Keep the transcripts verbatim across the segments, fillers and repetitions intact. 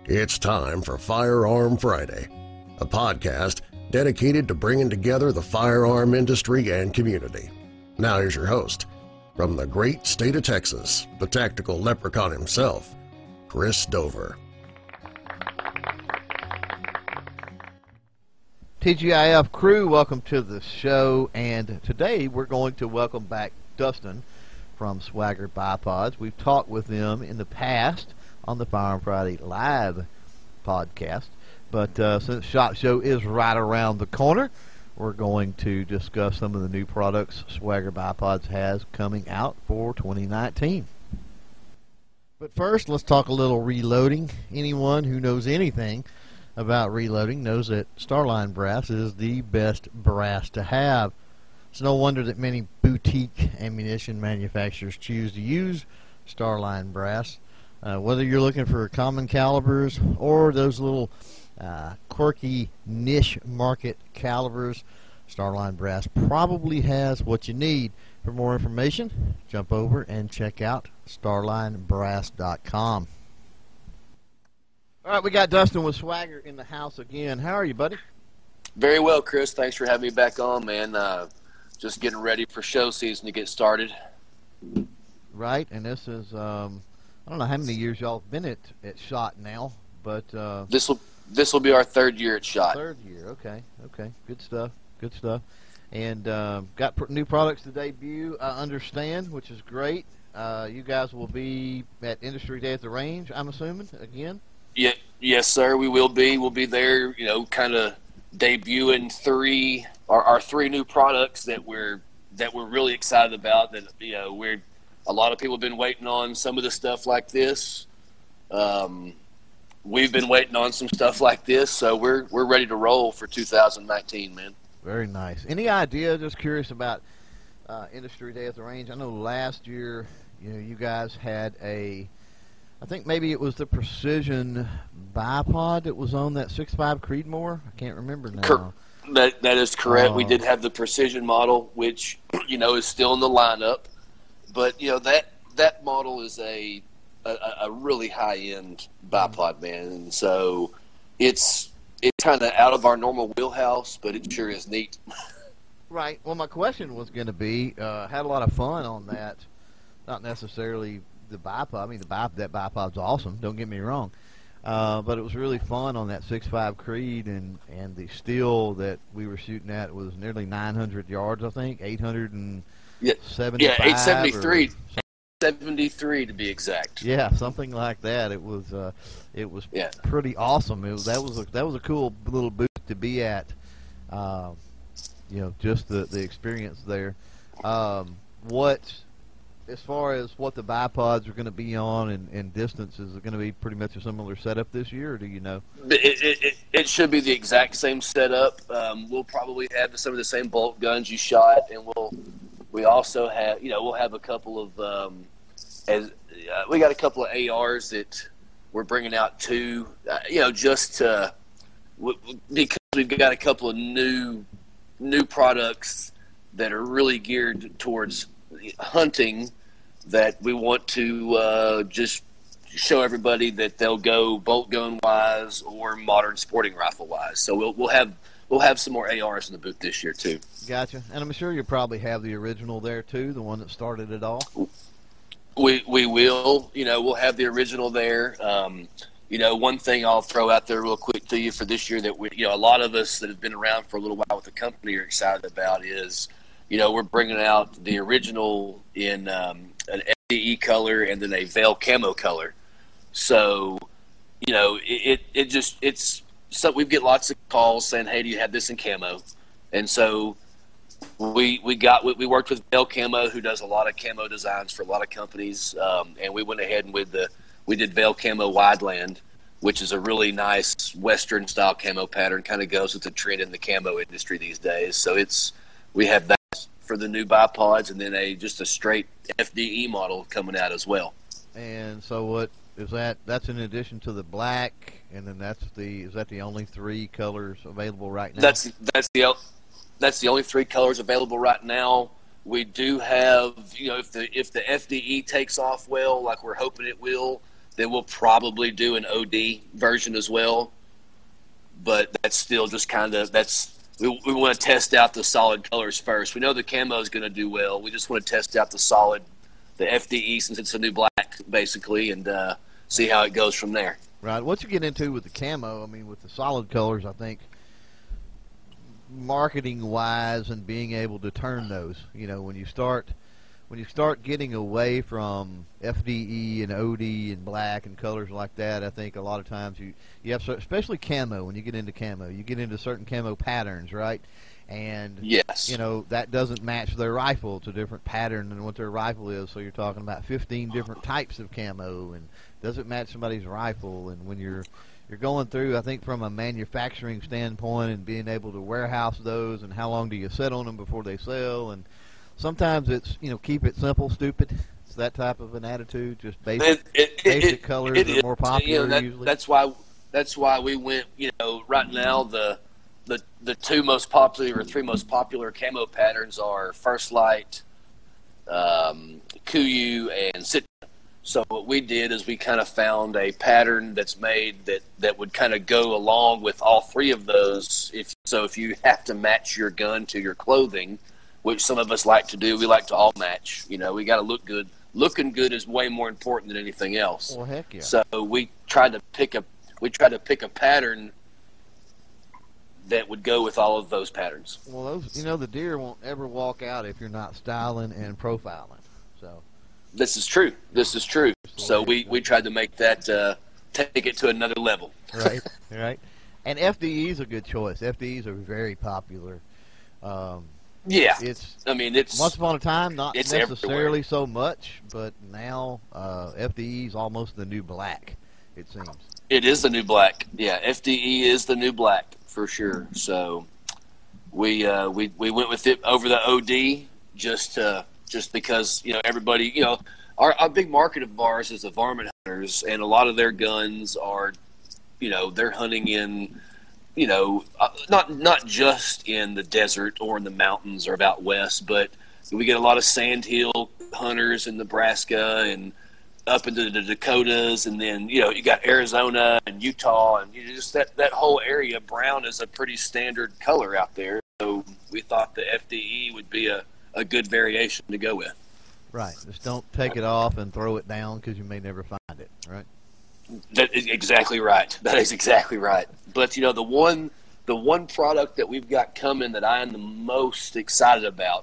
It's time for Firearm Friday, a podcast dedicated to bringing together the firearm industry and community. Now here's your host, from the great state of Texas, the tactical leprechaun himself, Chris Dover. T G I F crew, welcome to the show, and today we're going to welcome back Dustin from Swagger Bipods. We've talked with them in the past on the Firearm Friday Live podcast, but uh, since SHOT Show is right around the corner, we're going to discuss some of the new products Swagger Bipods has coming out for twenty nineteen. But first, let's talk a little reloading. Anyone who knows anything about reloading knows that Starline brass is the best brass to have. It's no wonder that many boutique ammunition manufacturers choose to use Starline brass. Uh, whether you're looking for common calibers or those little uh, quirky niche market calibers, Starline brass probably has what you need. For more information, jump over and check out starline brass dot com. All right, we got Dustin with Swagger in the house again. How are you, buddy? Very well, Chris. Thanks for having me back on, man. Uh, just getting ready for show season to get started. Right, and this is, um, I don't know how many years y'all have been at, at SHOT now, but... Uh, this will this will be our third year at SHOT. Third year, okay, okay. Good stuff, good stuff. And uh, got pr- new products to debut, I understand, which is great. Uh, you guys will be at Industry Day at the Range, I'm assuming, again? Yeah, yes, sir. We will be. We'll be there. You know, kind of debuting three our, our three new products that we're that we're really excited about. That you know, we're a lot of people have been waiting on some of the stuff like this. Um, we've been waiting on some stuff like this, so we're we're ready to roll for two thousand nineteen, man. Very nice. Any idea? Just curious about uh, Industry Day at the Range. I know last year, you know, you guys had a. I think maybe it was the Precision bipod that was on that six five Creedmoor. I can't remember now. Cor- that that is correct. Uh, we did have the Precision model, which you know is still in the lineup, but you know that that model is a a, a really high end bipod, man, and so it's it's kind of out of our normal wheelhouse, but it sure is neat. Right. Well, my question was going to be, uh, had a lot of fun on that. Not necessarily the bipod. I mean, the bipod, that bipod's awesome. Don't get me wrong. Uh, but it was really fun on that six five Creed, and, and the steel that we were shooting at was nearly nine hundred yards, I think, eight hundred seventy-five. Yeah, eight seventy-three. seventy-three to be exact. Yeah, something like that. It was uh, it was yeah. pretty awesome. It was, that was a, that was a cool little booth to be at. Uh, you know, just the the experience there. Um, what As far as what the bipods are going to be on and, and distance, is it going to be pretty much a similar setup this year, or do you know? It, it, it, it should be the exact same setup. Um, we'll probably have some of the same bolt guns you shot, and we'll we also have you know we'll have a couple of um, as uh, we got a couple of A Rs that we're bringing out too. Uh, you know, just to, w- because we've got a couple of new new products that are really geared towards hunting, that we want to uh, just show everybody that they'll go bolt gun wise or modern sporting rifle wise. So we'll we'll have we'll have some more A Rs in the booth this year too. Gotcha. And I'm sure you probably have the original there too, the one that started it all. We we will. You know, we'll have the original there. Um, you know, one thing I'll throw out there real quick to you for this year that we, you know, a lot of us that have been around for a little while with the company are excited about is, you know, we're bringing out the original in um, an F D E color and then a Veil camo color. So, you know, it, it, it just, it's, so we get lots of calls saying, hey, do you have this in camo? And so we we got, we, we worked with Veil Camo, who does a lot of camo designs for a lot of companies. Um, and we went ahead and with the, we did Veil Camo Wideland, which is a really nice Western style camo pattern, kind of goes with the trend in the camo industry these days. So it's, we have that for the new bipods, and then a just a straight F D E model coming out as well. And so what is that? That's in addition to the black, and then that's the is that the only three colors available right now? That's that's the that's the only three colors available right now. We do have, you know, if the if the F D E takes off well, like we're hoping it will, then we'll probably do an O D version as well. But that's still just kind of that's we we want to test out the solid colors first. We know the camo is going to do well. We just want to test out the solid, the F D E since it's a new black basically, and uh, see how it goes from there. Right. What you get into with the camo, I mean, with the solid colors, I think marketing-wise and being able to turn those, you know, when you start when you start getting away from F D E and O D and black and colors like that, I think a lot of times you, you have, especially camo, when you get into camo, you get into certain camo patterns, right? And, yes, you know, that doesn't match their rifle. It's a different pattern than what their rifle is, so you're talking about fifteen different types of camo, and doesn't match somebody's rifle. And when you're you're going through, I think from a manufacturing standpoint and being able to warehouse those, and how long do you sit on them before they sell, and sometimes it's, you know, keep it simple, stupid. It's that type of an attitude. Just basic, it, it, basic it, colors it are is. more popular You know, that, usually. That's why that's why we went. You know, right now the the the two most popular or three most popular camo patterns are First Light, um, Kuiu, and Sitka. So what we did is we kind of found a pattern that's made that, that would kind of go along with all three of those. If so, if you have to match your gun to your clothing, which some of us like to do, we like to all match. You know, we got to look good. Looking good is way more important than anything else. Well, heck yeah. So we tried to pick a we tried to pick a pattern that would go with all of those patterns. Well, those, you know, the deer won't ever walk out if you're not styling and profiling. So. This is true. This is true. So we, we tried to make that, uh, take it to another level. Right, right. And F D E is a good choice. F D Es are very popular. Um, yeah. It's, I mean, it's... Once upon a time, not it's necessarily everywhere. so much, but now uh, F D E is almost the new black, it seems. It is the new black. Yeah, F D E is the new black, for sure. So we uh, we, we went with it over the O D just uh, just because, you know, everybody, you know, our, our big market of ours is the varmint hunters, and a lot of their guns are, you know, they're hunting in, you know, uh, not not just in the desert or in the mountains or out west, but we get a lot of sandhill hunters in Nebraska and up into the Dakotas, and then, you know, you got Arizona and Utah, and you know, just that, that whole area. Brown is a pretty standard color out there, so we thought the F D E would be a, a good variation to go with. Right. Just don't take it off and throw it down because you may never find it, right? That is exactly right. That is exactly right. But, you know, the one the one product that we've got coming that I am the most excited about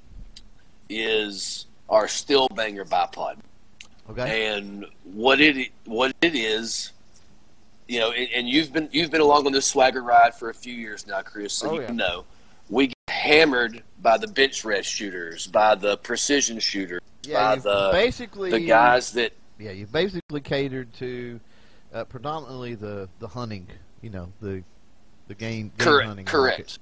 is our Steel Banger bipod. Okay. And what it what it is, you know, and, and you've been you've been along on this swagger ride for a few years now, Chris, so Oh, you yeah. know we get hammered by the bench rest shooters, by the precision shooters, Yeah, by you've the basically the guys that Yeah, you've basically catered to uh, predominantly the, the hunting, you know, the the game, game correct hunting correct. market.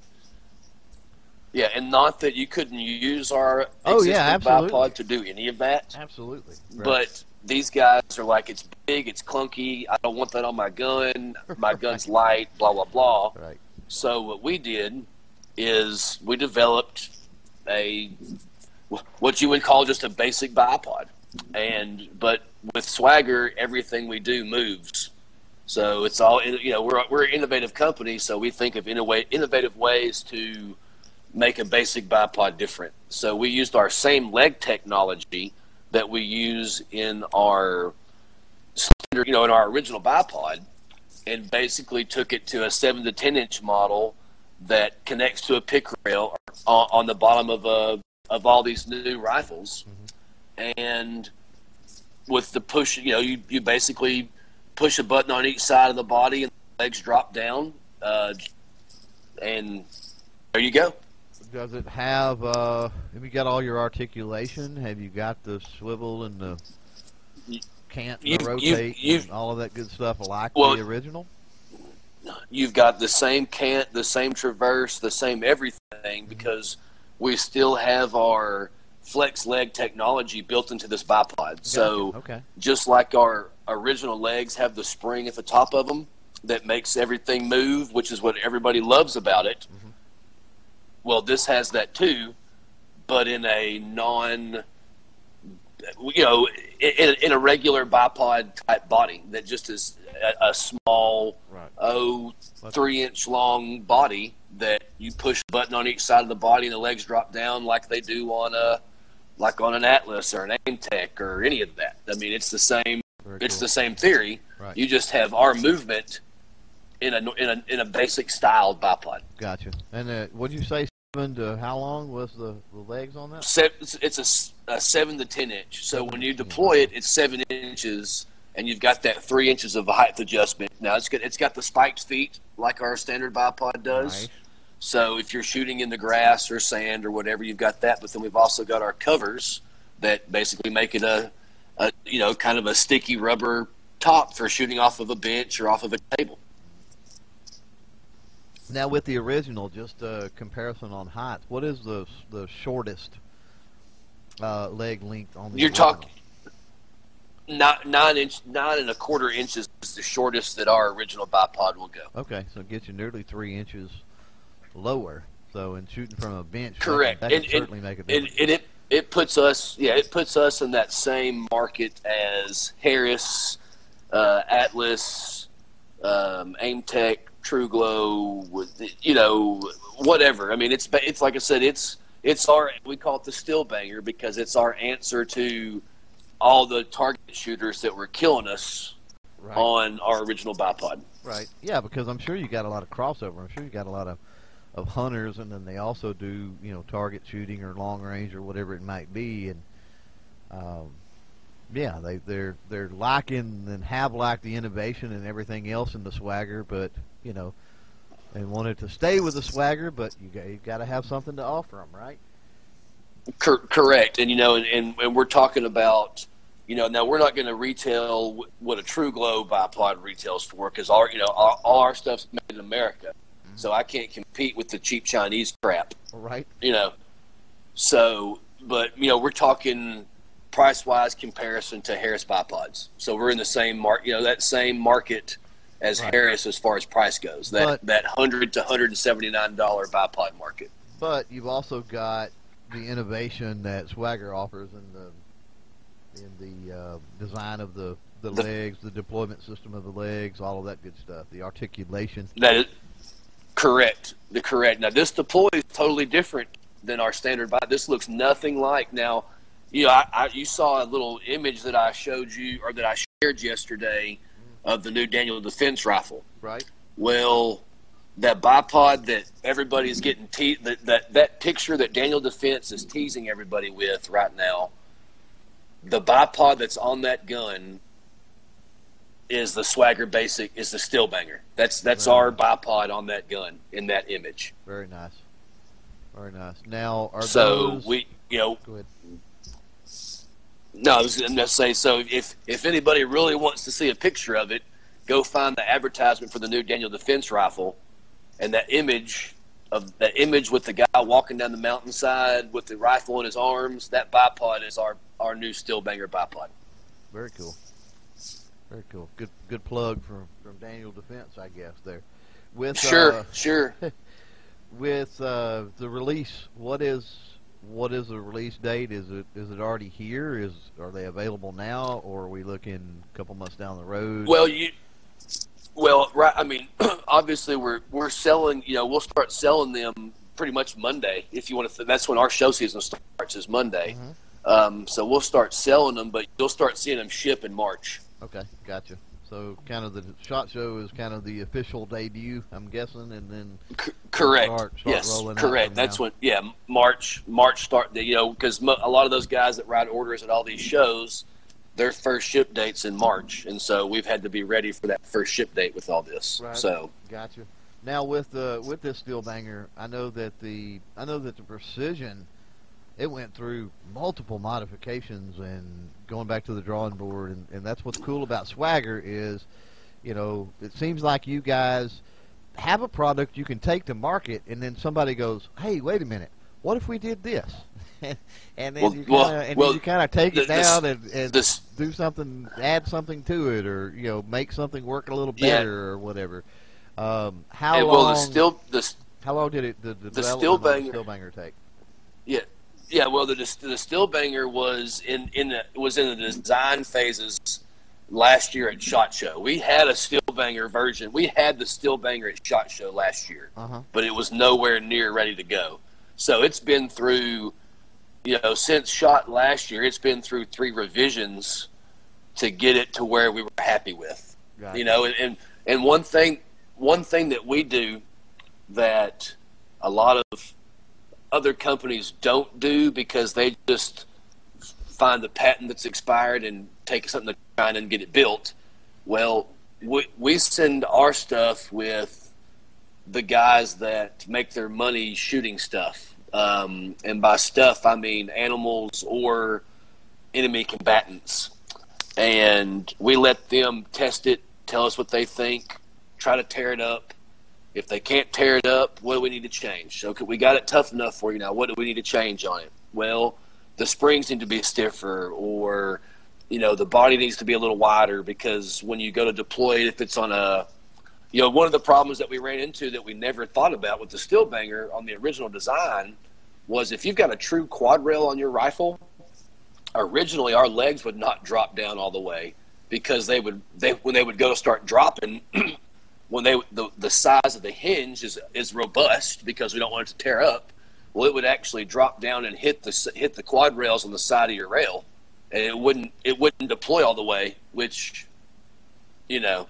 Yeah, and not that you couldn't use our Oh, existing yeah, absolutely. bipod to do any of that. Absolutely. Right. But these guys are like, it's big, it's clunky, I don't want that on my gun, my gun's light, blah, blah, blah. Right. So what we did is we developed a, what you would call just a basic bipod. And, but with Swagger, everything we do moves. So it's all, you know, we're, we're an innovative company, so we think of innova- innovative ways to make a basic bipod different. So we used our same leg technology that we use in our standard, you know, in our original bipod, and basically took it to a seven to ten inch model that connects to a pick rail on, on the bottom of a of all these new rifles, mm-hmm. and with the push, you know, you you basically push a button on each side of the body and the legs drop down, uh, and there you go. Does it have, uh, have you got all your articulation? Have you got the swivel and the cant and You've- the you've- rotate you've- and all of that good stuff like Well, the original? You've got the same cant, the same traverse, the same everything, because we still have our flex leg technology built into this bipod. So Okay. just like our original legs have the spring at the top of them that makes everything move, which is what everybody loves about it. Mhm. Well, this has that too, but in a non you know, in, in a regular bipod type body that just is a, a small, right. oh, three inch long body that you push a button on each side of the body and the legs drop down like they do on a, like on an Atlas or an Aimtech or any of that. I mean, it's the same. Very it's cool. the same theory. Right. You just have arm movement in a in a in a basic styled bipod. Gotcha. And uh, what did you say? Seven to how long was the, the legs on that? Seven, it's a, a seven to ten inch. So when you deploy it, it's seven inches, and you've got that three inches of height adjustment. Now it's got it's got the spiked feet like our standard bipod does. Right. So if you're shooting in the grass or sand or whatever, you've got that. But then we've also got our covers that basically make it a, a you know, kind of a sticky rubber top for shooting off of a bench or off of a table. Now with the original, just a comparison on height, what is the the shortest uh, leg length on the You're original? talking nine, nine inch, nine and a quarter inches is the shortest that our original bipod will go. Okay, so it gets you nearly three inches lower. So in shooting from a bench, Correct. that can, that and, can and, certainly make a and, difference. and it it puts us, yeah, it puts us in that same market as Harris, uh, Atlas, um, Aimtech, True Glow, with you know whatever. I mean, it's it's like I said, it's it's our we call it the still banger because it's our answer to all the target shooters that were killing us Right. on our original bipod. Right. Yeah, because I'm sure you got a lot of crossover. I'm sure you got a lot of, of hunters, and then they also do, you know, target shooting or long range or whatever it might be. And um, yeah, they they're they're liking and have liked the innovation and everything else in the Swagger, but you know, they wanted to stay with the Swagger, but you got you got to have something to offer them, right? Cor- correct, and you know, and, and, and we're talking about. You know, now we're not going to retail w- what a True Glow bipod retails for because our, you know, all, all our stuff's made in America, mm-hmm. so I can't compete with the cheap Chinese crap. Right. You know, so but you know we're talking price wise comparison to Harris bipods, so we're in the same market, you know, that same market as right. Harris as far as price goes. That but, that hundred to hundred and seventy nine dollar bipod market. But you've also got the innovation that Swagger offers in the. in the uh, design of the, the, the legs, the deployment system of the legs, all of that good stuff, the articulation. That is correct. The correct. Now, this deploy is totally different than our standard bipod. This looks nothing like. Now, you know, I, I, you saw a little image that I showed you or that I shared yesterday of the new Daniel Defense rifle. Right. Well, that bipod that everybody's getting te- that, that that picture that Daniel Defense is teasing everybody with right now. The bipod that's on that gun is the Swagger Basic, is the still banger. That's that's Right. our bipod on that gun in that image. Very nice. Very nice. Now, are So those... we, you know, Go ahead. no, I was going to say, so if if anybody really wants to see a picture of it, go find the advertisement for the new Daniel Defense rifle, and that image of that image with the guy walking down the mountainside with the rifle in his arms. That bipod is our our new still banger bipod. Very cool. Very cool. Good good plug from, from Daniel Defense, I guess, there. With, Sure, uh, sure. with uh, the release, what is what is the release date? Is it is it already here? Is Are they available now, or are we looking a couple months down the road? Well, you, well, right. I mean, obviously, we're we're selling. You know, we'll start selling them pretty much Monday. If you want to, th- that's when our show season starts. Is Monday. Mhm. Um, so we'll start selling them, but you'll start seeing them ship in March. Okay, gotcha. So kind of the SHOT Show is kind of the official debut, I'm guessing, and then C- correct. Start, start yes, rolling out correct. from That's now. when. Yeah, March. March start. You know, because mo- a lot of those guys that write orders at all these shows, their first ship date's in March, and so we've had to be ready for that first ship date with all this. Right. So Gotcha. Now with the with this steel banger, I know that the I know that the Precision, it went through multiple modifications and going back to the drawing board, and, and that's what's cool about Swagger is, you know, it seems like you guys have a product you can take to market, and then somebody goes, hey, wait a minute, what if we did this? and then Well- you kind of well- and well, then you kind of take it the- this- down and, and this do something, add something to it, or you know, make something work a little Yeah. better or whatever. Um, how and, long? well, the still the how long did it the, the, the development steel of the banger- steel banger take? Yeah, Yeah, well, the the Steel Banger was in in the, was in the design phases last year at SHOT Show. We had a Steel Banger version. We had the Steel Banger at SHOT Show last year, uh-huh. but it was nowhere near ready to go. So it's been through, you know, since SHOT last year, it's been through three revisions to get it to where we were happy with. Got you know, and, and and one thing one thing that we do that a lot of other companies don't do because they just find the patent that's expired and take something to China and get it built. Well, we, we send our stuff with the guys that make their money shooting stuff. Um, and by stuff, I mean animals or enemy combatants. And we let them test it, tell us what they think, try to tear it up. If they can't tear it up, what do we need to change? Okay, we got it tough enough for you now. What do we need to change on it? Well, the springs need to be stiffer, or, you know, the body needs to be a little wider, because when you go to deploy it, if it's on a, you know, one of the problems that we ran into that we never thought about with the Steel Banger on the original design was if you've got a true quad rail on your rifle, originally our legs would not drop down all the way, because they would, they when they would go to start dropping, when they the, the size of the hinge is is robust because we don't want it to tear up. Well, it would actually drop down and hit the hit the quad rails on the side of your rail, and it wouldn't it wouldn't deploy all the way. Which, you know,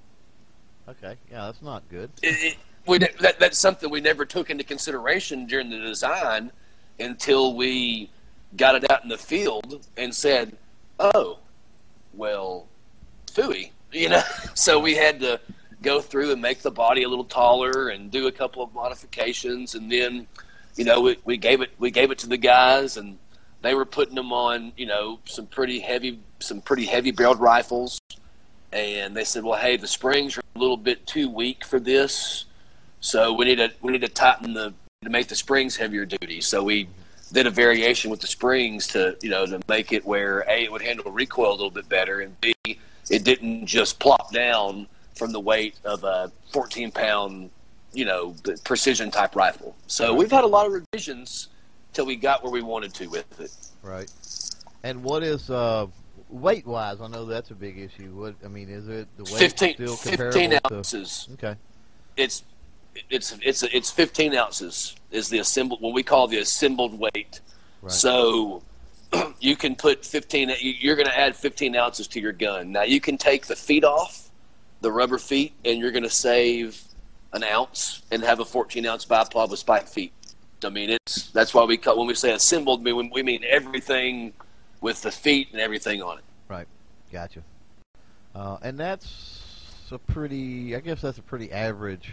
okay, yeah, that's not good. It, it, we, that that's something we never took into consideration during the design until we got it out in the field and said, "Oh, well, phooey," you know. So we had to go through and make the body a little taller and do a couple of modifications, and then, you know, we, we gave it we gave it to the guys, and they were putting them on, you know, some pretty heavy some pretty heavy barreled rifles, and they said, well, hey, the springs are a little bit too weak for this, so we need to we need to tighten the to make the springs heavier duty. So we did a variation with the springs to, you know, to make it where A, it would handle recoil a little bit better, and B, it didn't just plop down from the weight of a fourteen pound, you know, precision type rifle. So we've had a lot of revisions till we got where we wanted to with it. Right. And what is uh, weight wise? I know that's a big issue. What I mean, is it the weight fifteen, still fifteen comparable ounces. To, okay. It's it's it's it's fifteen ounces is the assembled what we call the assembled weight. Right. So you can put fifteen. You're going to add fifteen ounces to your gun. Now you can take the feet off, the rubber feet, and you're going to save an ounce and have a fourteen ounce bipod with spike feet. I mean, it's that's why we call, when we say assembled, we, we mean everything with the feet and everything on it. Right. Gotcha. Uh, and that's a pretty, I guess that's a pretty average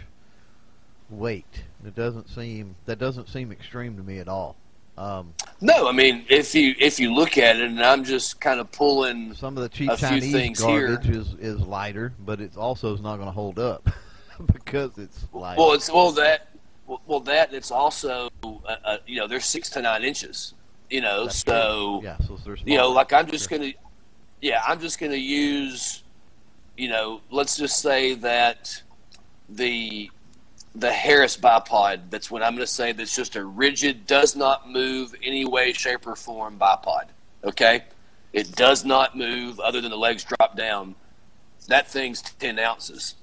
weight. It doesn't seem, that doesn't seem extreme to me at all. Um, no, I mean, if you if you look at it, and I'm just kind of pulling some of the cheap a few Chinese things garbage here. is is lighter, but it also is not going to hold up because it's light. Well, it's well that well that it's also uh, uh, you know, they're six to nine inches. You know, That's so true. Yeah, so they're you know, smaller. like I'm just Sure. gonna yeah, I'm just gonna use, you know, let's just say that the the Harris bipod, that's what I'm going to say, that's just a rigid, does not move any way, shape, or form bipod, okay? It does not move other than the legs drop down. That thing's ten ounces.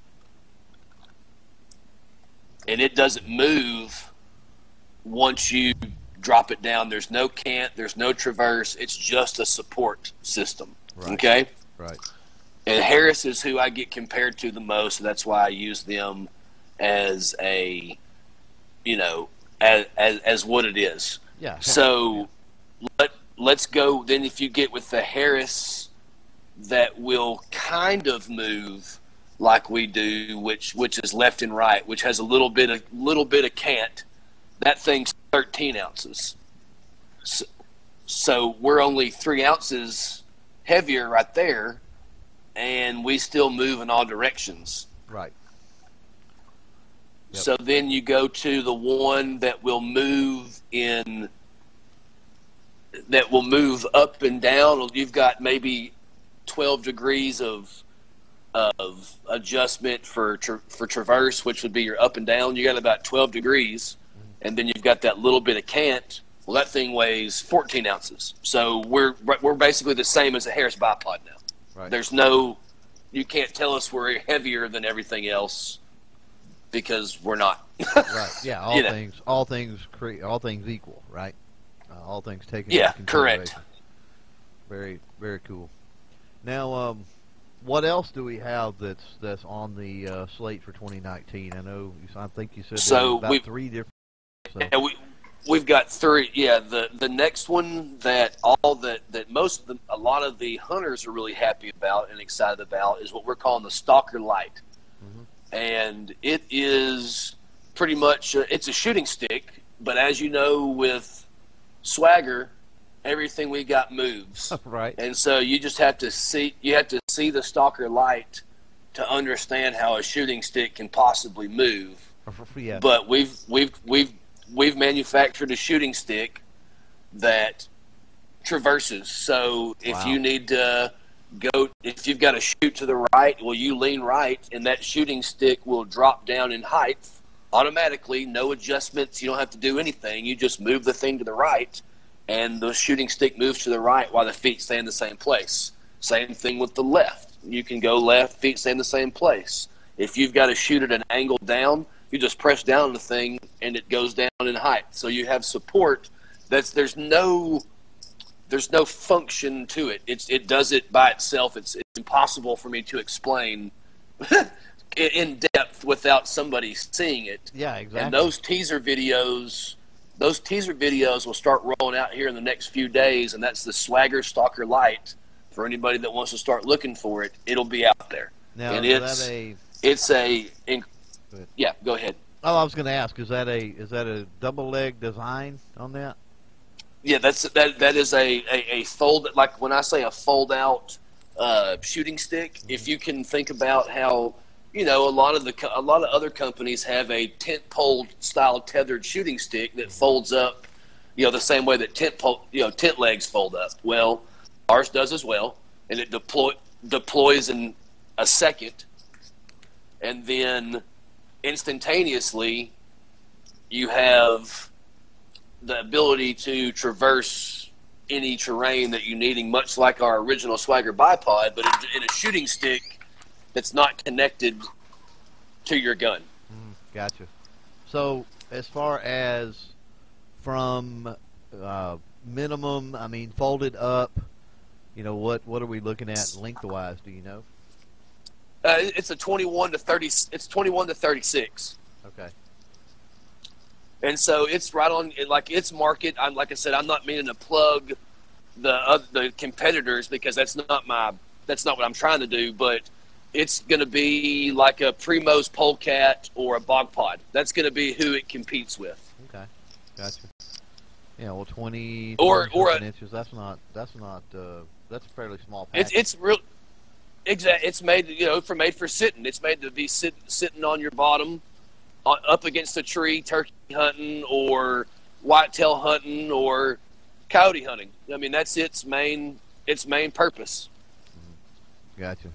And it doesn't move once you drop it down. There's no cant, there's no traverse, it's just a support system, Right. okay? Right. And Harris is who I get compared to the most, so that's why I use them as a, you know, as, as as what it is. Yeah. So let let's go then. If you get with the Harris, that will kind of move like we do, which which is left and right, which has a little bit of little bit of cant. That thing's thirteen ounces. So, so we're only three ounces heavier right there, and we still move in all directions. Right. Yep. So then you go to the one that will move in, that will move up and down. You've got maybe twelve degrees of of adjustment for tra- for traverse, which would be your up and down. You got about twelve degrees, and then you've got that little bit of cant, Well, that thing weighs fourteen ounces. So we're we're basically the same as a Harris bipod now. Right. There's no, you can't tell us we're heavier than everything else because we're not. Right. Yeah. All You know. things, all things, cre- all things equal. Right. Uh, all things taken. Yeah, into correct. consideration. Very, very cool. Now, um, what else do we have that's that's on the uh, slate for twenty nineteen? I know. You, I think you said So there was about we've- three different. So. And we we've got three. Yeah, the the next one that all that that most of the, a lot of the hunters are really happy about and excited about is what we're calling the Stalker Light, Mm-hmm. and it is pretty much uh, it's a shooting stick. But as you know, with Swagger, everything we got moves, Right. and so you just have to see you have to see the Stalker Light to understand how a shooting stick can possibly move. Yeah. But we've we've we've we've manufactured a shooting stick that traverses. So if Wow. you need to go, if you've got to shoot to the right, well, you lean right, and that shooting stick will drop down in height automatically. No adjustments. You don't have to do anything. You just move the thing to the right, and the shooting stick moves to the right while the feet stay in the same place. Same thing with the left. You can go left, feet stay in the same place. If you've got to shoot at an angle down, you just press down on the thing and it goes down in height. So you have support. That's there's no there's no function to it. It's it does it by itself. It's, it's impossible for me to explain in depth without somebody seeing it. Yeah, exactly. And those teaser videos, those teaser videos will start rolling out here in the next few days, and that's the Swagger Stalker Light. For anybody that wants to start looking for it, it'll be out there. Now, and is it's that a? it's a in, Go ahead. yeah. Go ahead. Oh, I was going to ask. Is that a is that a double leg design on that? Yeah, that's that. That is a, a, a fold. Like when I say a fold out uh, shooting stick, if you can think about how you know a lot of the co- a lot of other companies have a tent pole style tethered shooting stick that folds up, you know, the same way that tent pole you know tent legs fold up. Well, ours does as well, and it deploy deploys in a second, and then instantaneously you have the ability to traverse any terrain that you're needing, much like our original Swagger bipod, but in, in a shooting stick that's not connected to your gun. Mm, gotcha. So as far as from uh, minimum, I mean folded up, you know what what are we looking at lengthwise? Do you know? Uh, it's a twenty-one to thirty. It's twenty-one to thirty-six. Okay. And so it's right on, like it's market. I'm like I said, I'm not meaning to plug the uh, the competitors because that's not my that's not what I'm trying to do. But it's going to be like a Primo's Polecat or a Bog Pod. That's going to be who it competes with. Okay. Gotcha. Yeah. Well, twenty Or- twenty or something a- inches. That's not that's not uh, that's a fairly small It's package. it's real. Exactly. It's made you know for made for sitting. It's made to be sit, sitting on your bottom, uh, up against a tree, turkey hunting or whitetail hunting or coyote hunting. I mean that's its main its main purpose. Gotcha.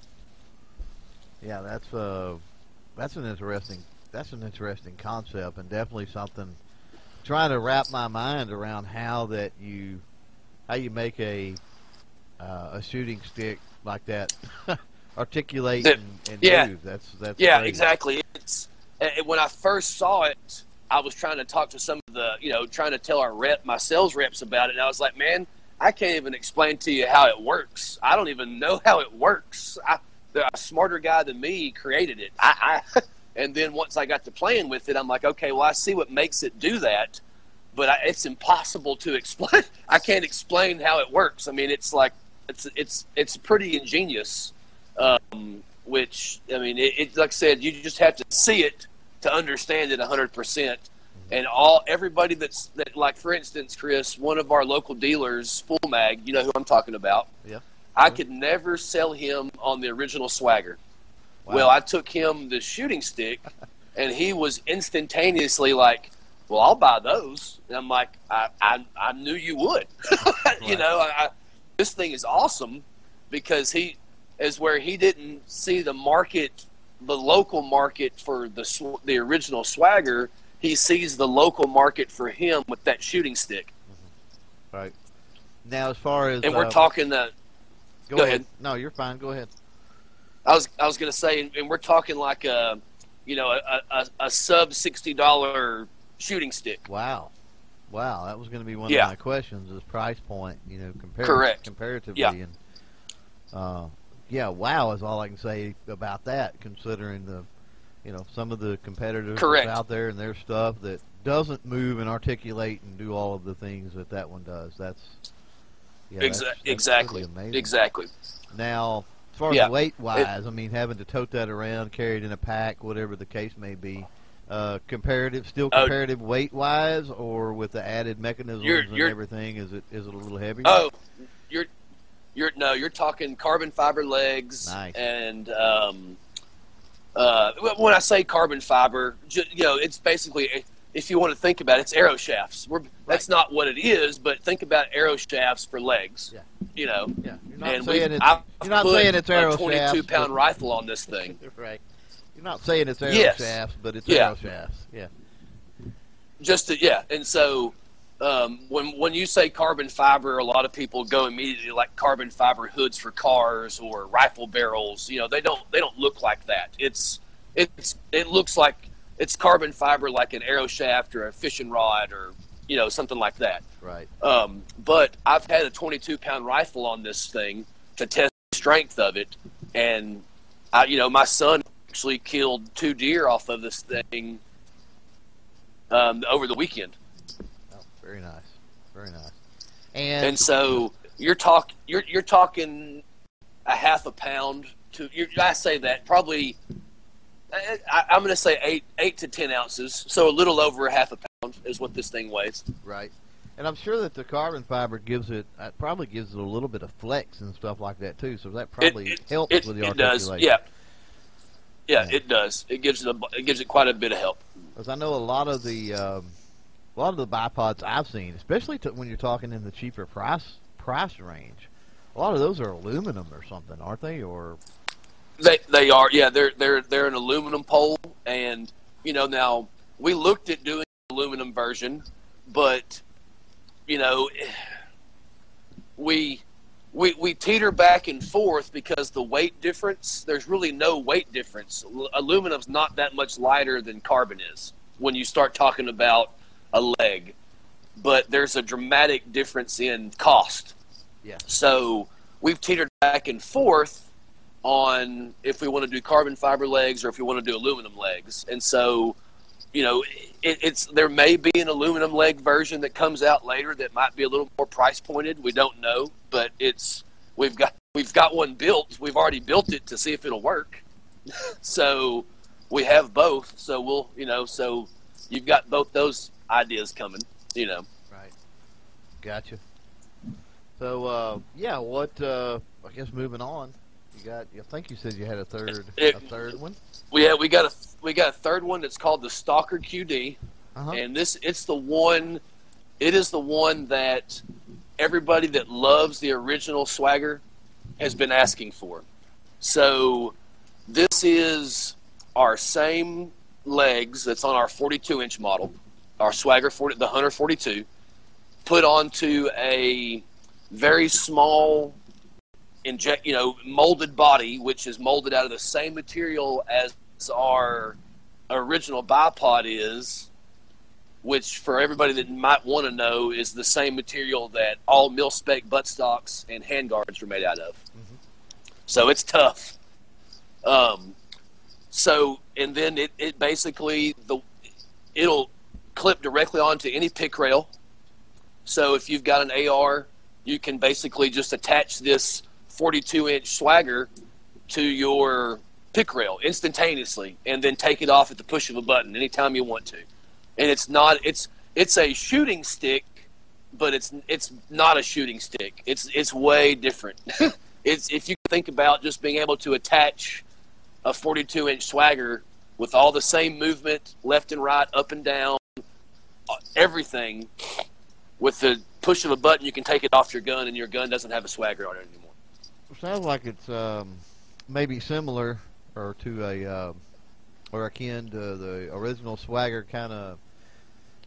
Yeah, that's uh, that's an interesting that's an interesting concept, and definitely something. Trying to wrap my mind around how that you how you make a uh, a shooting stick like that articulate That- and, and yeah. move. That's that's Yeah, crazy. exactly. It's and when I first saw it, I was trying to talk to some of the, you know, trying to tell our rep, my sales reps about it, and I was like, man, I can't even explain to you how it works. I don't even know how it works. I, a smarter guy than me created it. I, I and then once I got to playing with it, I'm like, okay, well, I see what makes it do that, but I, it's impossible to explain. I can't explain how it works. I mean, it's like it's it's it's pretty ingenious. Um, which I mean, it, it like I said, you just have to see it to understand it one hundred percent. And all everybody that's that, like for instance, Chris, one of our local dealers, Full Mag, you know who I'm talking about. Yeah. I could never sell him on the original Swagger. Wow. Well, I took him the shooting stick, and he was instantaneously like, "Well, I'll buy those." And I'm like, "I I, I knew you would." You know, I, I, this thing is awesome because he is where he didn't see the market, the local market for the sw- the original Swagger. he sees the local market for him with that shooting stick. Right. Now, as far as and we're uh, talking the go, go ahead. ahead. No, you're fine. Go ahead. I was I was going to say, and, and we're talking like a, you know, a, a, a sub sixty dollar shooting stick. Wow, wow, that was going to be one yeah. of my questions: is price point, you know, compar- Correct. comparatively, Yeah. and uh, yeah, wow is all I can say about that, considering the, you know, some of the competitors Correct. that's out there and their stuff that doesn't move and articulate and do all of the things that that one does. That's yeah, Exa- that's, that's exactly, pretty amazing. exactly. Now, as far Yeah. as weight-wise, I mean, having to tote that around, carry it in a pack, whatever the case may be, uh, comparative, still Oh. comparative weight-wise, or with the added mechanisms You're- and you're- everything, is it is it a little heavier? Oh, you're you're no, you're talking carbon fiber legs, Nice. and um, uh, when I say carbon fiber, ju- you know, it's basically, if you want to think about it, it's arrow shafts. We're, That's not what it is, but think about arrow shafts for legs. Yeah. You know, Yeah, you're not and saying we've- it's I've you're not put saying it's arrow a twenty-two shafts, pound but- rifle on this thing. Right. You're not saying it's arrow Yes. shafts, but it's Yeah. arrow shafts. Yeah. Just to, yeah, and so um, when when you say carbon fiber, a lot of people go immediately like carbon fiber hoods for cars or rifle barrels. You know, they don't they don't look like that. It's it's it looks like it's carbon fiber like an arrow shaft or a fishing rod or you know something like that. Right. Um, but I've had a twenty-two pound rifle on this thing to test the strength of it, and I, you know, my son actually killed two deer off of this thing um, over the weekend. Oh, very nice. Very nice. And, And so you're talk you're you're talking a half a pound to. You're, I say that probably. I, I'm going to say eight eight to ten ounces, so a little over a half a pound is what this thing weighs. right. And I'm sure that the carbon fiber gives it, it probably gives it a little bit of flex and stuff like that too. So that probably It- it- helps it, with the it articulation. does, yeah. yeah, Yeah. it does. It gives it a it gives it quite a bit of help. Because I know a lot of the um, a lot of the bipods I've seen, especially to, when you're talking in the cheaper price price range, a lot of those are aluminum or something, aren't they? Or They they are, yeah. They're they're they're an aluminum pole, and you know now we looked at doing an aluminum version, but you know we we we teeter back and forth because the weight difference. There's really no weight difference. L- Aluminum's not that much lighter than carbon is when you start talking about a leg, but there's a dramatic difference in cost. yeah, So we've teetered back and forth on if we want to do carbon fiber legs or if we want to do aluminum legs. And so, you know, it, it's there may be an aluminum leg version that comes out later that might be a little more price pointed. We don't know, but it's we've got we've got one built. We've already built it to see if it'll work. So we have both. So we'll, you know, so you've got both those ideas coming, you know. right. Gotcha. So uh, yeah, what? Uh, I guess moving on. You got. I think you said you had a third It- a third one. We have, we got a we got a third one that's called the Stalker Q D. Uh-huh. And this, it's the one, it is the one that everybody that loves the original Swagger has been asking for. So this is our same legs that's on our forty-two inch model, our Swagger forty, the Hunter forty-two, put onto a very small inject, you know, molded body, which is molded out of the same material as our original bipod is, which for everybody that might want to know is the same material that all mil-spec buttstocks and handguards are made out of. Mm-hmm. So it's tough. Um, so, and then it, it basically, the it'll clip directly onto any pick rail. So if you've got an A R, you can basically just attach this forty-two inch Swagger to your pick rail instantaneously and then take it off at the push of a button anytime you want to. And it's not it's it's a shooting stick, but it's it's not a shooting stick. It's it's way different. It's if you think about just being able to attach a forty-two inch Swagger with all the same movement, left and right, up and down, everything, with the push of a button you can take it off your gun and your gun doesn't have a Swagger on it anymore. Sounds like it's um, maybe similar or to a uh, or akin to the original Swagger kind of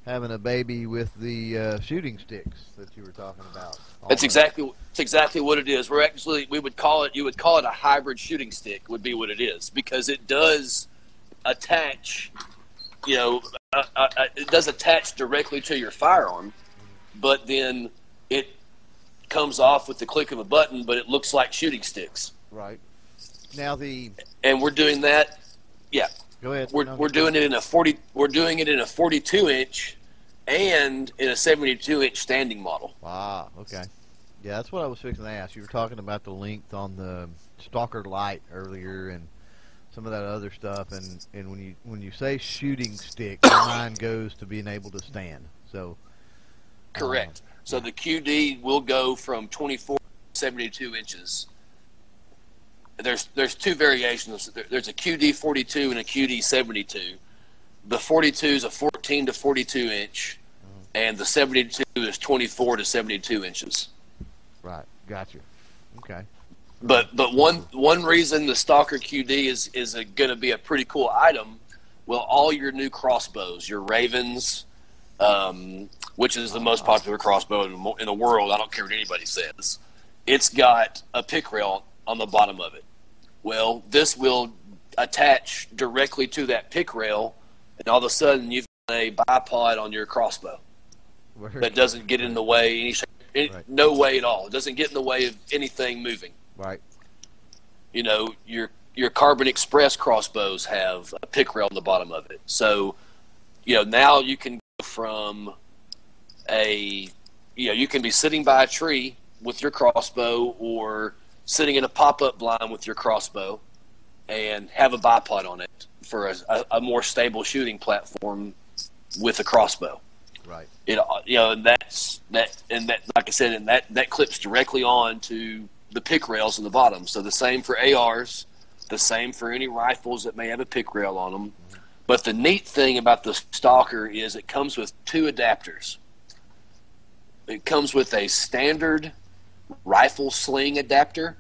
having a baby with the uh, shooting sticks that you were talking about. That's exactly that's exactly what it is. We're actually we would call it you would call it a hybrid shooting stick would be what it is, because it does attach, you know, uh, uh, it does attach directly to your firearm, but then it comes off with the click of a button, but it looks like shooting sticks. Right. Now the and we're doing that. Yeah. Go ahead. We're no, we're doing it in a forty. We're doing it in a forty-two inch, and in a seventy-two inch standing model. Wow. Okay. Yeah, that's what I was fixing to ask. You were talking about the length on the Stalker Light earlier, and some of that other stuff. And, and when you when you say shooting stick, my mind goes to being able to stand. So. Correct. Um, so the Q D will go from twenty-four to seventy-two inches. There's there's two variations. There's a Q D forty-two and a Q D seventy-two. The forty-two is a fourteen to forty-two inch, mm-hmm. and the seventy-two is twenty-four to seventy-two inches. Right, got you. Okay. But but one one reason the Stalker Q D is is going to be a pretty cool item. Well, all your new crossbows, your Ravens, um, which is the most popular crossbow in, in the world. I don't care what anybody says. It's got a pick rail on the bottom of it. Well, this will attach directly to that pick rail, and all of a sudden you've got a bipod on your crossbow that doesn't get in the way, any shape, any, right. no way at all. It doesn't get in the way of anything moving. Right. You know, your your Carbon Express crossbows have a pick rail on the bottom of it. So, you know, now you can go from a, you know, you can be sitting by a tree with your crossbow, or sitting in a pop-up blind with your crossbow, and have a bipod on it for a, a, a more stable shooting platform with a crossbow. Right. It, you know, and that's that, and that, like I said, and that that clips directly on to the pick rails in the bottom. So the same for A Rs, the same for any rifles that may have a pick rail on them. Mm-hmm. But the neat thing about the Stalker is it comes with two adapters. It comes with a standard rifle sling adapter.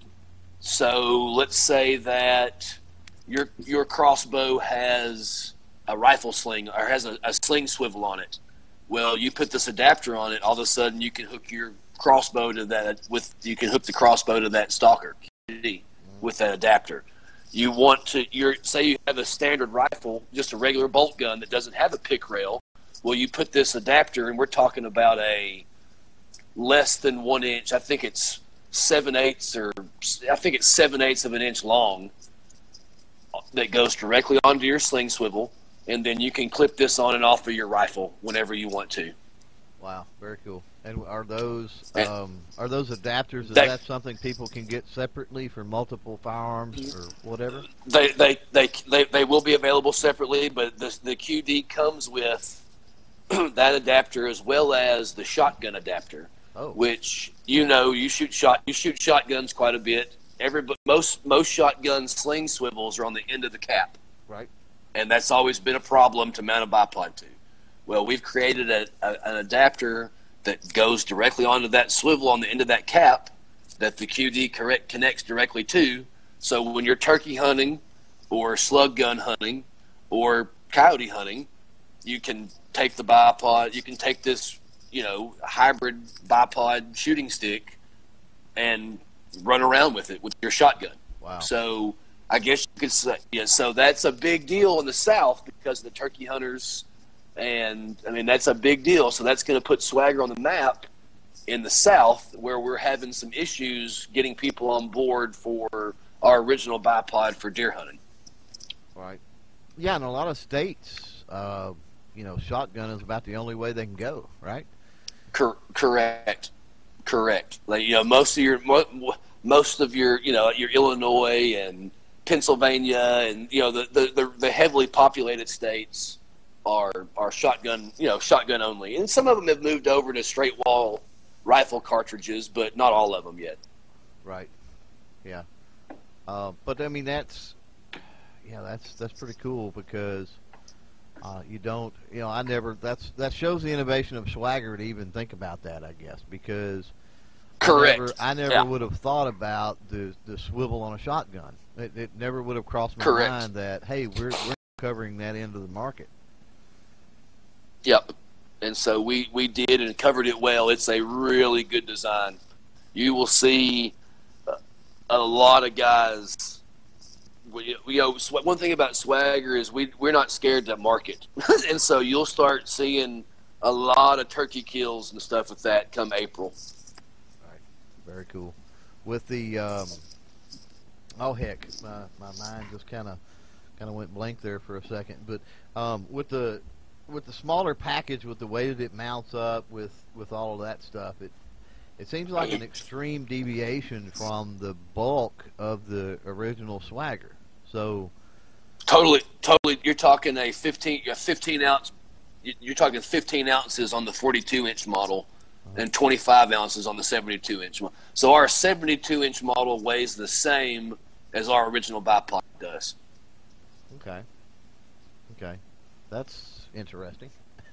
So let's say that your your crossbow has a rifle sling, or has a, a sling swivel on it. Well, you put this adapter on it, all of a sudden you can hook your crossbow to that with you can hook the crossbow to that Stalker with that adapter. You want to your say you have a standard rifle, just a regular bolt gun that doesn't have a pick rail. Well, you put this adapter, and we're talking about a less than one inch. I think it's seven eighths, or I think it's seven eighths of an inch long. That goes directly onto your sling swivel, and then you can clip this on and off of your rifle whenever you want to. Wow, very cool. And are those um, are those adapters? Is that, that something people can get separately for multiple firearms or whatever? They they they they, they will be available separately, but the the Q D comes with that adapter as well as the shotgun adapter. Oh. Which, you know, you shoot shot you shoot shotguns quite a bit. Every most most shotgun sling swivels are on the end of the cap, right? And that's always been a problem to mount a bipod to. Well, we've created a, a, an adapter that goes directly onto that swivel on the end of that cap that the Q D correct connects directly to. So when you're turkey hunting, or slug gun hunting, or coyote hunting, you can take the bipod. You can take this, you know, hybrid bipod shooting stick and run around with it with your shotgun. Wow. So I guess you could say, yeah, so that's a big deal in the South because of the turkey hunters. And, I mean, that's a big deal. So that's going to put Swagger on the map in the South, where we're having some issues getting people on board for our original bipod for deer hunting. Right. Yeah, in a lot of states, uh, you know, shotgun is about the only way they can go, right? Cor- correct. Correct. Like, you know, most of your most of your you know your Illinois and Pennsylvania and you know the the, the, the heavily populated states are are shotgun you know shotgun only, and some of them have moved over to straight wall rifle cartridges, but not all of them yet. Right. Yeah. Uh, but I mean that's yeah that's that's pretty cool because uh, you don't you know I never that's that shows the innovation of Swagger to even think about that, I guess, because correct I never, I never yeah. would have thought about the the swivel on a shotgun. It, it never would have crossed my correct. mind that hey we're we're covering that end of the market. Yep. And so we, we did and covered it well. It's a really good design. You will see a, a lot of guys. We, we, you know, one thing about Swagger is we, we're not scared to market. And so you'll start seeing a lot of turkey kills and stuff with that come April. Right. Very cool. With the, um, oh, heck, my, my mind just kind of kind of went blank there for a second. But um, with the with the smaller package, with the way that it mounts up, with, with all of that stuff, it it seems like an extreme deviation from the bulk of the original Swagger. So totally, totally, you're talking a fifteen a fifteen ounce. You're talking fifteen ounces on the forty-two inch model, uh-huh. and twenty-five ounces on the seventy-two inch model. So our seventy-two inch model weighs the same as our original bipod does. Okay. Okay, that's interesting.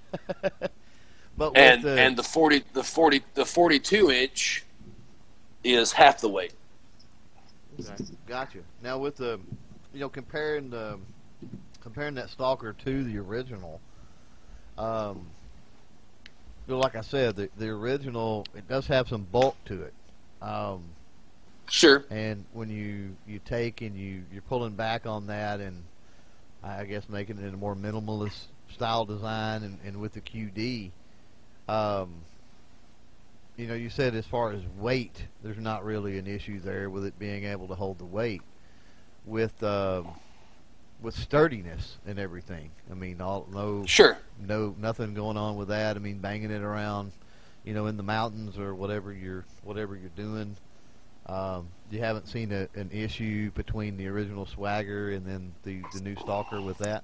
But and the, and the forty the forty the forty-two inch is half the weight. Okay, gotcha. Now with the, you know, comparing the comparing that Stalker to the original, um, you know, like I said, the the original, it does have some bulk to it. Um, sure. And when you you take and you you're pulling back on that, and I guess making it a more minimalist style design, and, and with the Q D, um, you know, you said as far as weight, there's not really an issue there with it being able to hold the weight. With uh, with sturdiness and everything, I mean, all, no, sure, no, nothing going on with that. I mean, banging it around, you know, in the mountains or whatever you're whatever you're doing. Um, you haven't seen a, an issue between the original Swagger and then the, the new Stalker with that?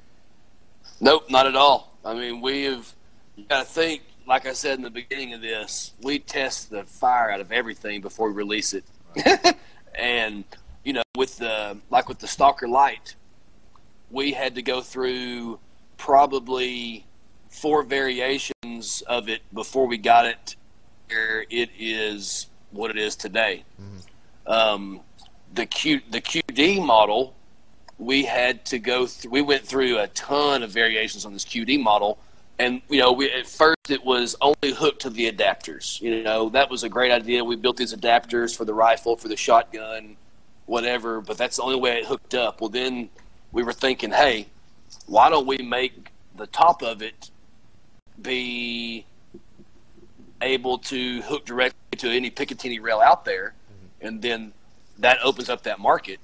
Nope, not at all. I mean, we've, you got to think, like I said in the beginning of this, we test the fire out of everything before we release it. Right. And, you know, with the, like with the Stalker Light, we had to go through probably four variations of it before we got it where it is what it is today. Mm-hmm. Um, the Q the Q D model, we had to go through. We went through a ton of variations on this Q D model, and you know, we, at first it was only hooked to the adapters. You know, that was a great idea. We built these adapters for the rifle, for the shotgun, whatever. But that's the only way it hooked up. Well, then we were thinking, hey, why don't we make the top of it be able to hook directly to any Picatinny rail out there, mm-hmm. and then that opens up that market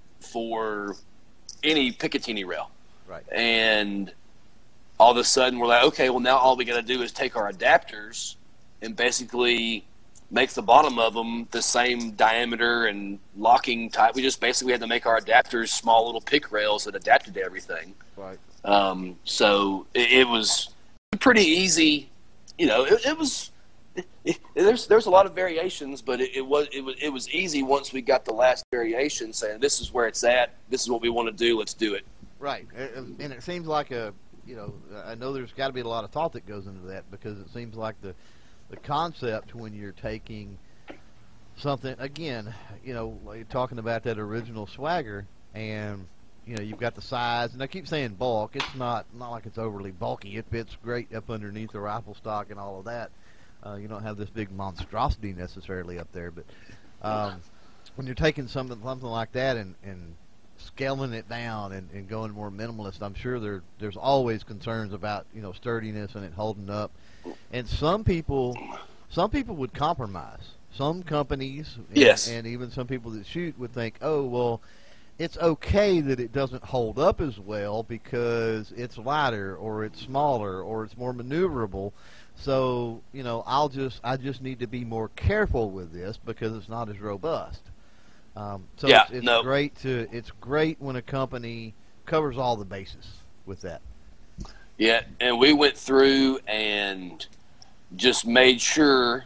for any Picatinny rail. Right. And all of a sudden we're like, okay, well now all we got to do is take our adapters and basically make the bottom of them the same diameter and locking type. We just basically had to make our adapters small little pick rails that adapted to everything. Right. Um, so it, it was pretty easy. You know, it, it was. It, it, there's there's a lot of variations, but it, it was it was it was easy once we got the last variation, saying this is where it's at, this is what we want to do, let's do it. Right, and it seems like a you know I know there's got to be a lot of thought that goes into that, because it seems like the the concept when you're taking something again, you know, like you're talking about that original Swagger, and you know you've got the size, and I keep saying bulk. It's not not like it's overly bulky. It fits great up underneath the rifle stock and all of that. Uh, you don't have this big monstrosity necessarily up there, but um, when you're taking something something like that and, and scaling it down and, and going more minimalist, I'm sure there there's always concerns about you know sturdiness and it holding up. And some people some people would compromise. Some companies, and, yes, and even some people that shoot would think, oh well, it's okay that it doesn't hold up as well because it's lighter or it's smaller or it's more maneuverable. So, you know, I'll just I just need to be more careful with this because it's not as robust. Um, so yeah, it's, it's no. great to it's great when a company covers all the bases with that. Yeah, and we went through and just made sure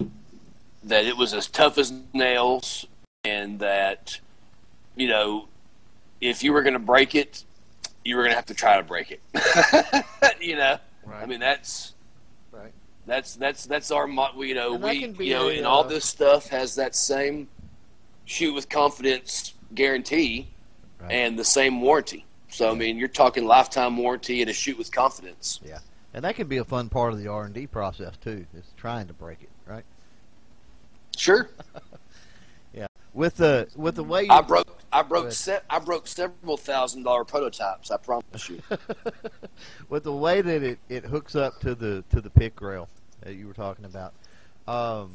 that it was as tough as nails, and that, you know, if you were going to break it, you were going to have to try to break it. You know, right. I mean that's. Right. That's that's that's our you know and we be you know a, and uh, all this stuff has that same shoot with confidence guarantee, right. and the same warranty. So I mean you're talking lifetime warranty and a shoot with confidence. Yeah, And that can be a fun part of the R and D process too, is trying to break it, right? Sure. Yeah. With the with the way you I broke I broke se- I broke several thousand dollar prototypes. I promise you. with the way that it, it hooks up to the to the pick rail that you were talking about, um,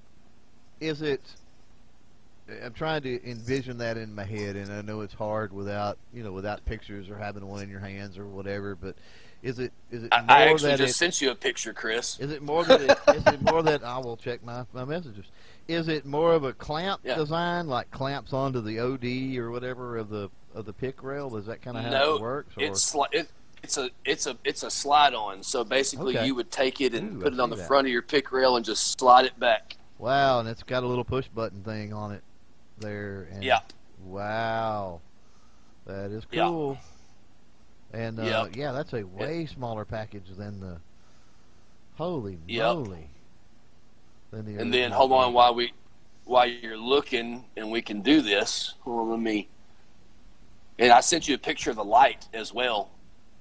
is it? I'm trying to envision that in my head, and I know it's hard without you know without pictures or having one in your hands or whatever. But is it is it more I, I actually that just it, sent you a picture, Chris. Is it more that it, is it more that I will check my, my messages? Is it more of a clamp yeah. design, like clamps onto the O D or whatever of the of the pick rail? Is that kind of how no, it works? Or? It's sli- it, it's a it's a it's a slide on. So basically, Okay. you would take it and Ooh, put I it on see the that. front of your pick rail and just slide it back. Wow, and it's got a little push button thing on it there. And Yeah. Wow, that is Yeah. cool. And uh, Yep. yeah, that's a way smaller package than the. Holy Yep. moly! Than the And then original hold on one. while we while you're looking, and we can do this. Hold on, let me. And I sent you a picture of the light as well.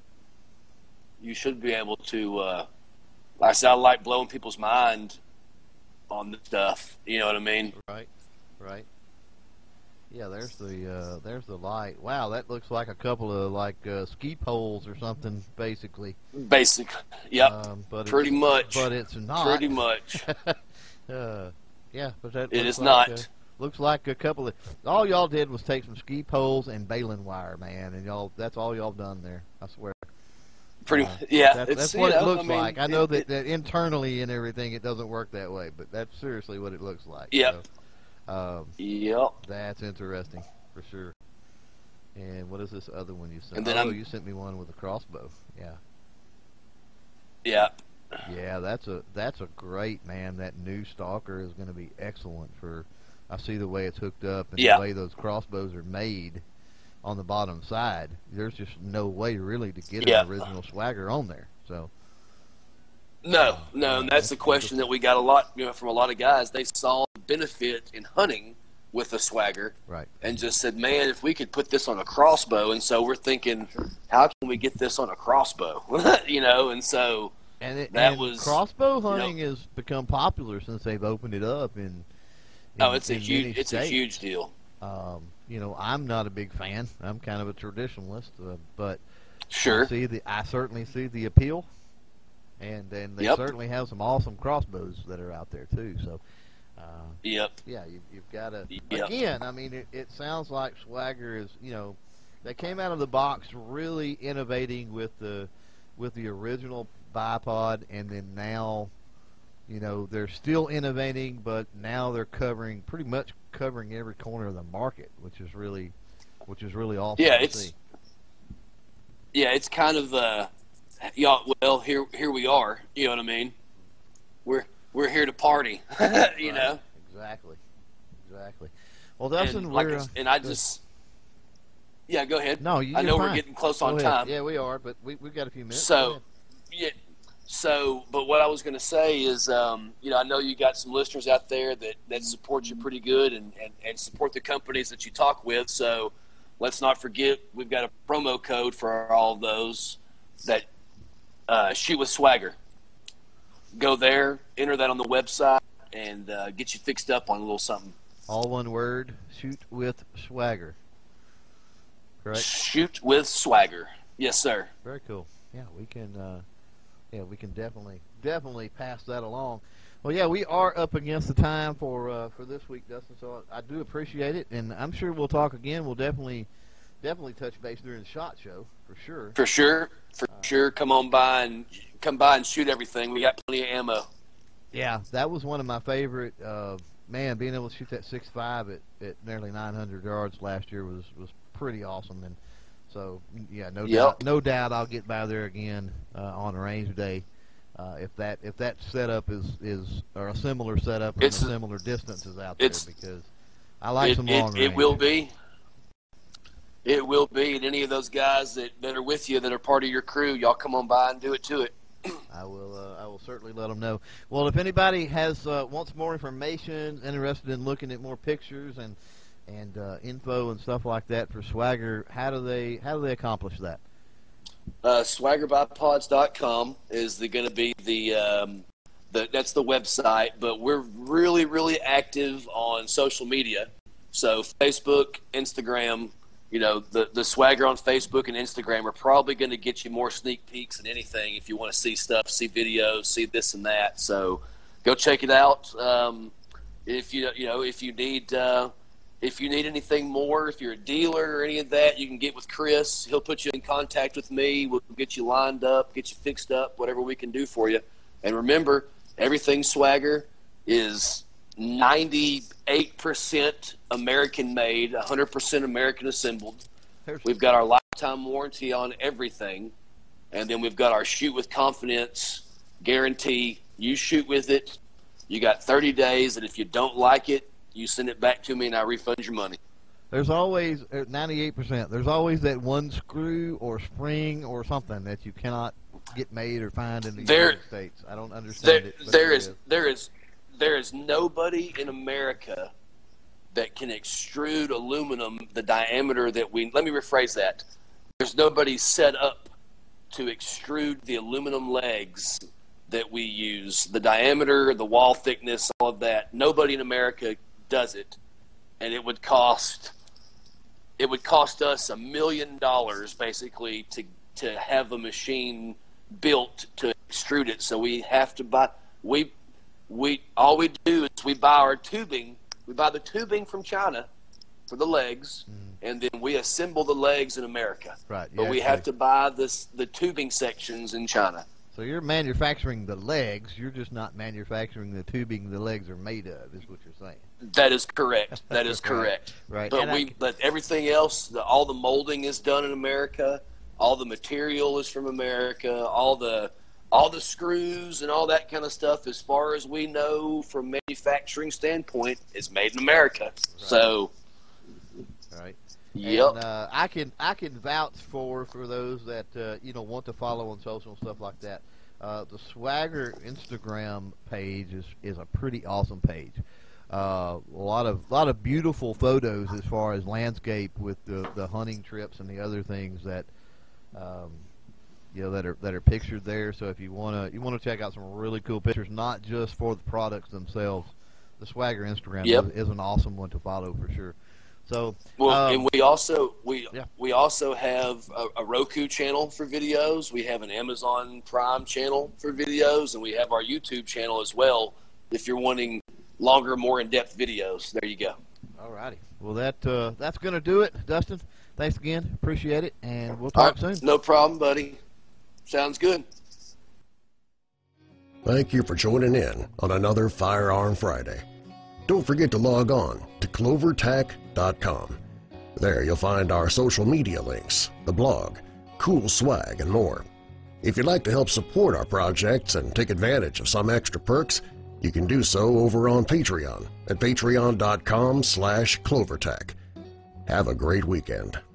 You should be able to. Uh, like I said, I like blowing people's mind on this stuff. You know what I mean? Right, right. Yeah, there's the uh, there's the light. Wow, that looks like a couple of like uh, ski poles or something, basically. Basic. Yep. Um, but Pretty it's, much. But it's not. Pretty much. uh, yeah, but that It looks is like, not. Uh, looks like a couple of. All y'all did was take some ski poles and baling wire, man, and y'all. That's all y'all done there. I swear. Pretty. Uh, yeah. That's, it's, that's you what know, it looks I mean, like. I know it- that, it- that internally and everything, it doesn't work that way, but that's seriously what it looks like. Yep. So, um, Yep. that's interesting for sure. And what is this other one you sent? And then oh, I'm- you sent me one with a crossbow. Yeah, Yeah. yeah, that's a that's a great man. That new stalker is going to be excellent for. I see the way it's hooked up and Yeah. the way those crossbows are made on the bottom side. There's just no way really to get Yeah. an original swagger on there. So No, no, and that's that's the question that we got a lot, you know, from a lot of guys. They saw the benefit in hunting with the swagger, right. and just said, "Man, if we could put this on a crossbow," and so we're thinking, "How can we get this on a crossbow?" you know, and so And, it, That and was- crossbow know- hunting has become popular since they've opened it up in. in oh, it's a in huge, many it's a states. huge deal. Um, you know, I'm not a big fan. I'm kind of a traditionalist, uh, but Sure, I see the I certainly see the appeal, and then they Yep. certainly have some awesome crossbows that are out there too. So, uh, yep, yeah, you, you've got to Yep. again. I mean, it, it sounds like Swagger is, you know, they came out of the box really innovating with the with the original bipod, and then now, you know, they're still innovating, but now they're covering pretty much covering every corner of the market, which is really, which is really awesome. Yeah, to it's- see. yeah. It's kind of, uh, y'all. Well, here, here we are. You know what I mean? We're we're here to party. you Right. know. Exactly, exactly. Well, Dustin, and, like we're I- uh, and I go- just, yeah, go ahead. no, you, I you're know fine. we're getting close Go on ahead. time. Yeah, we are, but we we've got a few minutes. Go So, ahead. yeah. So, but what I was going to say is, um, you know, I know you got some listeners out there that, that support you pretty good and, and, and support the companies that you talk with. So let's not forget we've got a promo code for all of those that uh, shoot with swagger. Go there, enter that on the website, and uh, get you fixed up on a little something. All one word. Shoot with swagger. Correct. Shoot with swagger. Yes, sir. Very cool. Yeah, we can. Uh, yeah, we can definitely definitely pass that along. Well, yeah, we are up against the time for uh, for this week, Dustin. So I, I do appreciate it, and I'm sure we'll talk again. We'll definitely definitely touch base during the SHOT Show for sure. For sure. For sure. Come on by and come by and shoot everything. We got plenty of ammo. Yeah, that was one of my favorite. Uh, man, being able to shoot that six five at, at nearly nine hundred yards last year was, was pretty awesome. And so, yeah, no Yep. doubt, no doubt, I'll get by there again uh, on range day uh, if that if that setup is, is or a similar setup and It's- a similar distances out there, it's- because I like it, some it, long range. it will be. It will be. And any of those guys that, that are with you that are part of your crew, y'all come on by and do it to it. I will. Uh, I will certainly let them know. Well, if anybody has uh, wants more information, interested in looking at more pictures and and uh, info and stuff like that for Swagger, how do they how do they accomplish that? Uh, swagger by pods dot com is going to be the, um, the that's the website, but we're really, really active on social media. So Facebook, Instagram, you know, the, the Swagger on Facebook and Instagram are probably going to get you more sneak peeks than anything if you want to see stuff, see videos, see this and that. So go check it out. Um, if you you know if you need uh, if you need anything more, if you're a dealer or any of that, you can get with Chris. He'll put you in contact with me. We'll get you lined up, get you fixed up, whatever we can do for you. And remember, everything Swagger is ninety-eight percent American made, one hundred percent American assembled. We've got our lifetime warranty on everything. And then we've got our shoot with confidence guarantee. You shoot with it. You got thirty days, and if you don't like it, you send it back to me, and I refund your money. There's always ninety-eight percent. There's always that one screw or spring or something that you cannot get made or find in the there, United States. I don't understand there, it. But there is, is there is there is nobody in America that can extrude aluminum the diameter that we. Let me rephrase that. There's nobody set up to extrude the aluminum legs that we use, the diameter, the wall thickness, all of that. Nobody in America does it, and it would cost it would cost us a million dollars basically to to have a machine built to extrude it. So we have to buy we we all we do is we buy our tubing. We buy the tubing from China for the legs, mm. and then we assemble the legs in America. Right, but we have to buy this the tubing sections in China. So you're manufacturing the legs, you're just not manufacturing the tubing the legs are made of, is what you're saying. That is correct. That is correct. Right. right. But and we, I, but everything else, the, all the molding is done in America. All the material is from America. All the, all the screws and all that kind of stuff, as far as we know, from manufacturing standpoint, is made in America. Right. So. Right. Yep. And, uh, I can I can vouch for for those that uh, you know want to follow on social and stuff like that. Uh, the Swagger Instagram page is is a pretty awesome page. Uh, a lot of lot of beautiful photos as far as landscape with the the hunting trips and the other things that um, you know that are that are pictured there. So if you wanna you wanna check out some really cool pictures, not just for the products themselves, the Swagger Instagram yep. is, is an awesome one to follow for sure. So well, um, and we also we yeah. we also have a, a Roku channel for videos. We have an Amazon Prime channel for videos, and we have our YouTube channel as well. If you're wanting longer, more in-depth videos, there you go. All righty. Well, that uh, that's going to do it, Dustin. Thanks again. Appreciate it, and we'll talk right. soon. No problem, buddy. Sounds good. Thank you for joining in on another Firearm Friday. Don't forget to log on to clover tac dot com. There you'll find our social media links, the blog, cool swag, and more. If you'd like to help support our projects and take advantage of some extra perks, you can do so over on Patreon at patreon dot com slash clovertac. Have a great weekend.